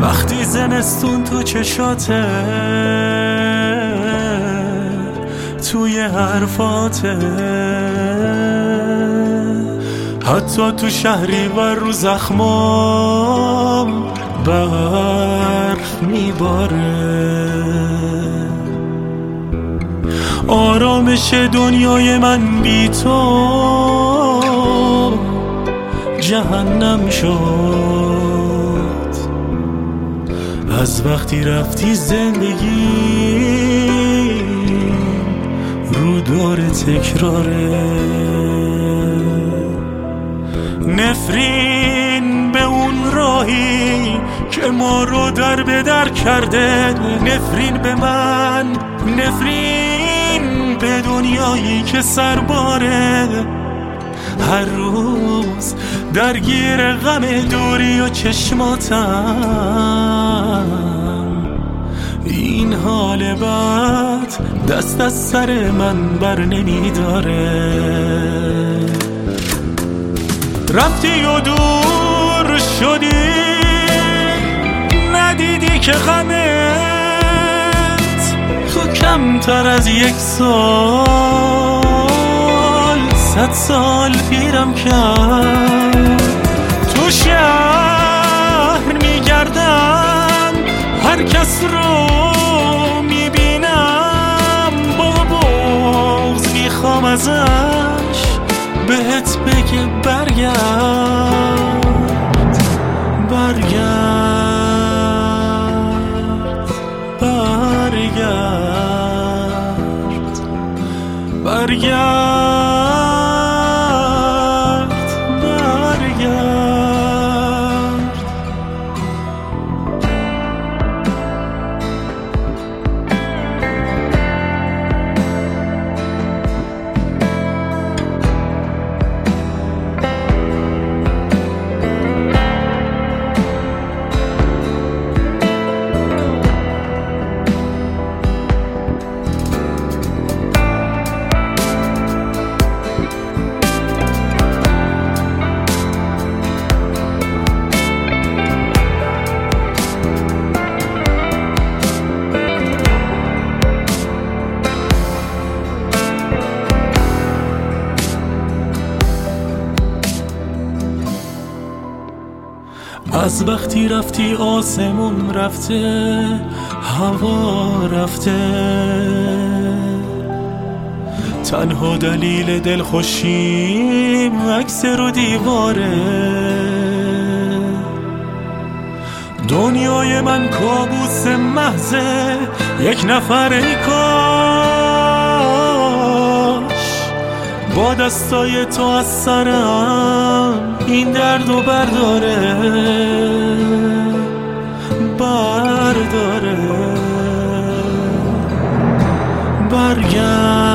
وقتی زمستون تو چشاته، توی حرفاته، حتی تو شهری و رو زخمام برف میباره. آرامش دنیای من بی تو جهنم شد. از وقتی رفتی زندگی رو دور تکراره. نفرین به اون راهی که ما رو در به در کرده، نفرین به من، نفرین به دنیایی که سرباره. هر روز درگیر غم دوری و چشماتم، این حال بد دست از سر من بر نمیداره. رفتی و دور شدی، ندیدی که غمت تو کمتر از 1 سال 100 سال پیرم کرد. تو شهر میگردم، هر کس رو میبینم، با بغض میخوام ازش بهت بگه برگرد، برگرد، برگرد، برگرد، برگرد. از وقتی رفتی آسمون رفته، هوا رفته، تنها دلیل دلخوشیم عکس رو دیواره. دنیای من کابوس محضه، 1 نفر ای کاش با دستای تو از سرم این درد و برداره، برداره، برگرد.